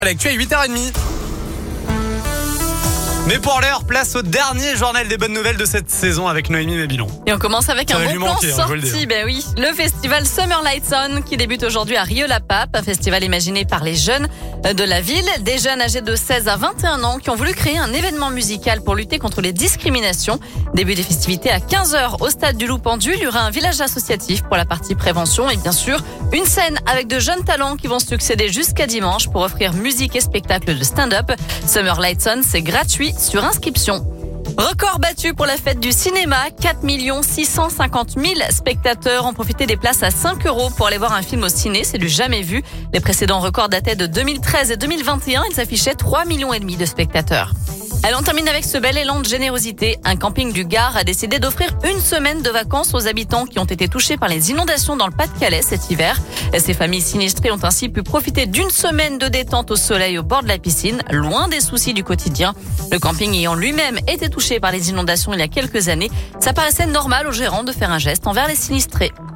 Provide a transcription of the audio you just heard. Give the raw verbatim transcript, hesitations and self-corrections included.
L'actu à huit heures trente. Mais pour l'heure, place au dernier journal des bonnes nouvelles de cette saison avec Noémie Mabilon. Et on commence avec Ça un va bon lui plan manquer, hein, je veux le sorti. dire. Ben oui, le festival Summer Lights On qui débute aujourd'hui à Rieux-la-Pape, un festival imaginé par les jeunes de la ville, des jeunes âgés de seize à vingt et un ans qui ont voulu créer un événement musical pour lutter contre les discriminations. Début des festivités à quinze heures au stade du Loup-Pendu. Il y aura un village associatif pour la partie prévention et bien sûr une scène avec de jeunes talents qui vont succéder jusqu'à dimanche pour offrir musique et spectacle de stand-up. Summer Lights On, c'est gratuit sur inscription. Record battu pour la fête du cinéma. quatre millions six cent cinquante mille spectateurs ont profité des places à cinq euros pour aller voir un film au ciné. C'est du jamais vu. Les précédents records dataient de deux mille treize et deux mille vingt et un. Ils affichaient trois millions et demi de spectateurs. Allez, on termine avec ce bel élan de générosité. Un camping du Gard a décidé d'offrir une semaine de vacances aux habitants qui ont été touchés par les inondations dans le Pas-de-Calais cet hiver. Ces familles sinistrées ont ainsi pu profiter d'une semaine de détente au soleil au bord de la piscine, loin des soucis du quotidien. Le camping ayant lui-même été touché par les inondations il y a quelques années, ça paraissait normal aux gérants de faire un geste envers les sinistrés.